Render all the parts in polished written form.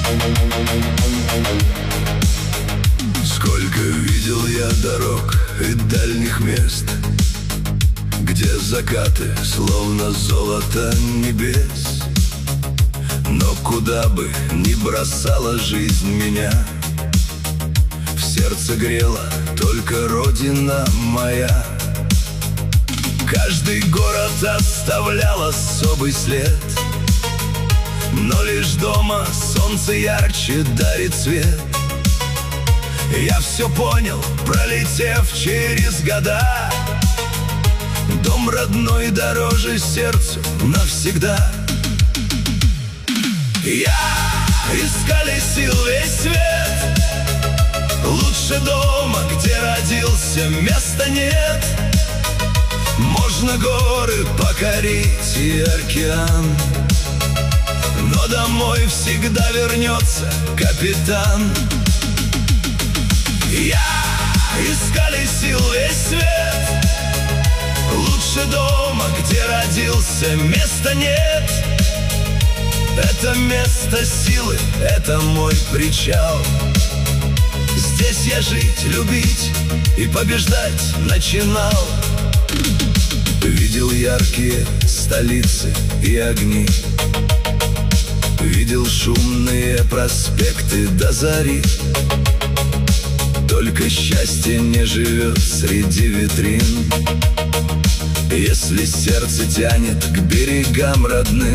Сколько видел я дорог и дальних мест, где закаты словно золото небес. Но куда бы ни бросала жизнь меня, в сердце грела только родина моя. Каждый город оставлял особый след, но лишь дома солнце ярче дарит свет. Я все понял, пролетев через года. Дом родной дороже сердцу навсегда. Я исколесил весь свет, лучше дома, где родился, места нет. Можно горы покорить и океан, но домой всегда вернется капитан. Я исколесил весь свет, лучше дома, где родился, места нет. Это место силы, это мой причал. Здесь я жить, любить и побеждать начинал. Видел яркие столицы и огни, видел шумные проспекты до зари. Только счастье не живет среди витрин, если сердце тянет к берегам родным.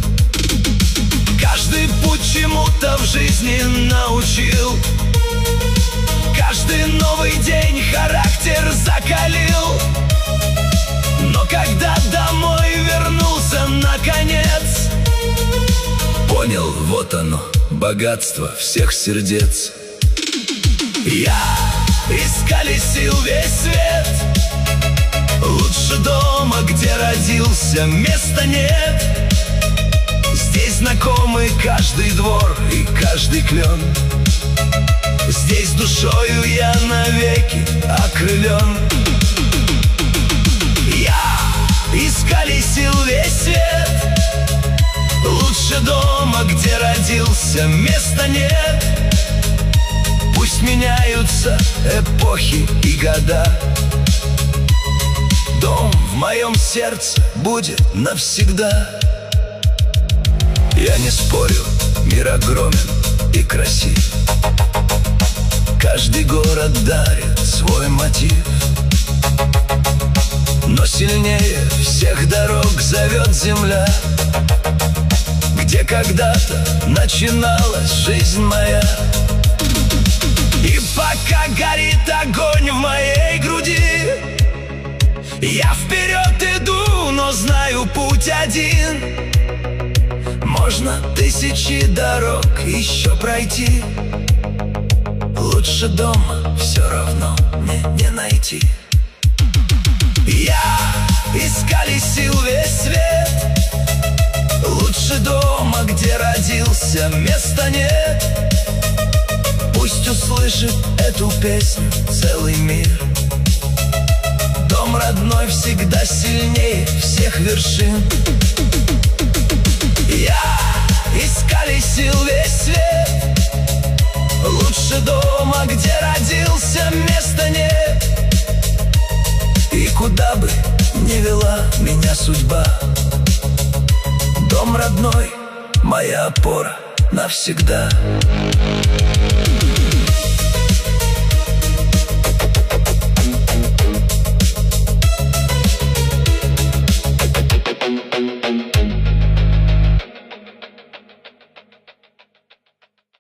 Каждый путь чему-то в жизни научил, каждый новый день характер закалил. Но когда домой вернулся наконец, понял, вот оно, богатство всех сердец. Я исколесил весь свет, лучше дома, где родился, места нет. Здесь знакомый каждый двор и каждый клен. Здесь душою я навеки окрылен. Я исколесил весь свет, лучше дома, где родился, места нет. Пусть меняются эпохи и года, дом в моем сердце будет навсегда. Я не спорю, мир огромен и красив, каждый город дарит свой мотив. Но сильнее всех дорог зовет земля, где когда-то начиналась жизнь моя. И пока горит огонь в моей груди, я вперед иду, но знаю путь один. Можно тысячи дорог еще пройти, лучше дома все равно мне не найти. Я исколесил весь свет, лучше дома, где родился, места нет. Пусть услышит эту песню целый мир. Дом родной всегда сильнее всех вершин. Я исколесил весь свет, лучше дома, где родился, места нет. И куда бы ни вела меня судьба, дом родной — моя опора навсегда.